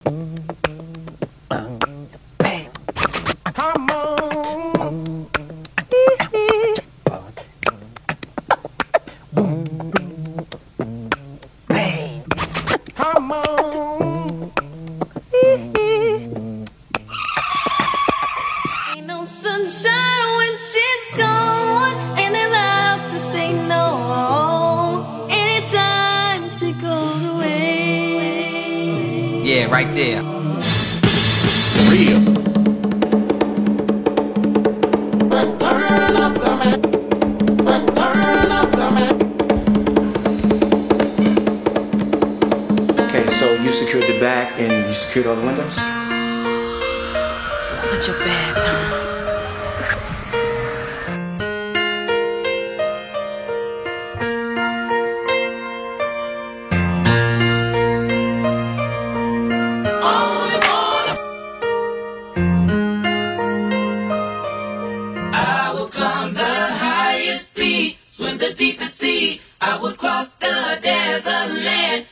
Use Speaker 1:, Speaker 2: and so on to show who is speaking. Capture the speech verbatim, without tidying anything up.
Speaker 1: Come on. Come on.
Speaker 2: Ain't no sunshine when she's gone, and there's a house to say no. Anytime she goes away.
Speaker 3: Yeah, right there.
Speaker 1: Real.
Speaker 4: Okay, so you secured the back and you secured all the windows?
Speaker 5: Such a bad time.
Speaker 6: I will climb the highest peak, swim the deepest sea. I would cross the desert land